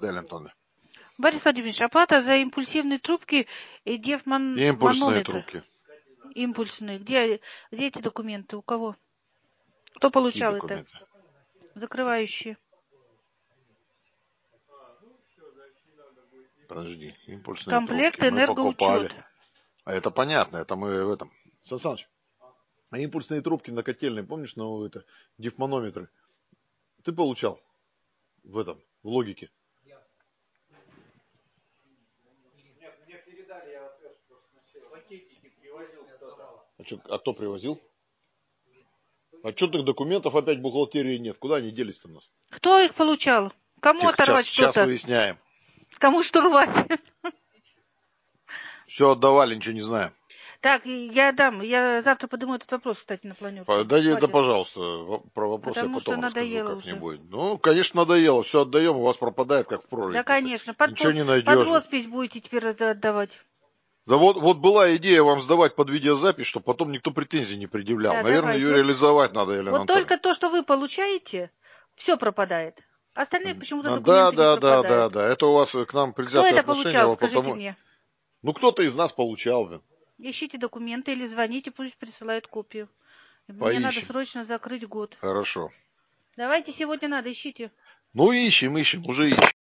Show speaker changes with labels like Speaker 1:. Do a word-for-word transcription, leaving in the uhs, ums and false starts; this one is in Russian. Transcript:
Speaker 1: Дарья Антоновна.
Speaker 2: Борис Владимирович, оплата за импульсивные трубки и дефманометры.
Speaker 1: Импульсные трубки.
Speaker 2: Импульсные. Где, где эти документы? У кого? Кто получал это? Закрывающие.
Speaker 1: Подожди, импульсные
Speaker 2: Комплект
Speaker 1: трубки. Мы покупали.
Speaker 2: энергоучет.
Speaker 1: А это понятно, это мы в этом. Сан Саныч, а импульсные трубки на котельной, помнишь, на это, дифманометры? Ты получал в этом, в логике?
Speaker 3: Мне передали, я отвез просто пакетики, привозил кто-то.
Speaker 1: А, что, а кто привозил? А что так документов опять в бухгалтерии нет? Куда они делись-то у нас?
Speaker 2: Кто их получал? Кому
Speaker 1: Тихо,
Speaker 2: оторвать
Speaker 1: сейчас, сейчас
Speaker 2: что-то?
Speaker 1: выясняем.
Speaker 2: Кому что рвать?
Speaker 1: Все отдавали, ничего не знаем.
Speaker 2: Так, я дам. Я завтра подниму этот вопрос, кстати, на планерку.
Speaker 1: Да, да, пожалуйста, про вопрос
Speaker 2: Потому
Speaker 1: я потом расскажу
Speaker 2: уже.
Speaker 1: как-нибудь. Ну, конечно, надоело. Все отдаем, у вас пропадает, как в прорези.
Speaker 2: Да, конечно. Под,
Speaker 1: Ничего не найдешь.
Speaker 2: под роспись будете теперь отдавать.
Speaker 1: Да вот, вот была идея вам сдавать под видеозапись, чтобы потом никто претензий не предъявлял.
Speaker 2: Да,
Speaker 1: Наверное,
Speaker 2: давайте.
Speaker 1: ее реализовать надо, Елена
Speaker 2: Вот
Speaker 1: Анатольевна.
Speaker 2: только то, что вы получаете, все пропадает. Остальные почему-то
Speaker 1: Да,
Speaker 2: документы
Speaker 1: да,
Speaker 2: не
Speaker 1: да, да,
Speaker 2: пропадают.
Speaker 1: да. Это у вас к нам предвзятое
Speaker 2: Кто это
Speaker 1: отношение.
Speaker 2: получал,
Speaker 1: Вот
Speaker 2: скажите
Speaker 1: потому...
Speaker 2: мне.
Speaker 1: Ну, кто-то из нас получал. Блин.
Speaker 2: Ищите документы или звоните, пусть присылают копию. Мне
Speaker 1: Поищем.
Speaker 2: надо срочно закрыть год.
Speaker 1: Хорошо.
Speaker 2: Давайте сегодня надо, ищите.
Speaker 1: Ну, ищем, ищем, уже ищем.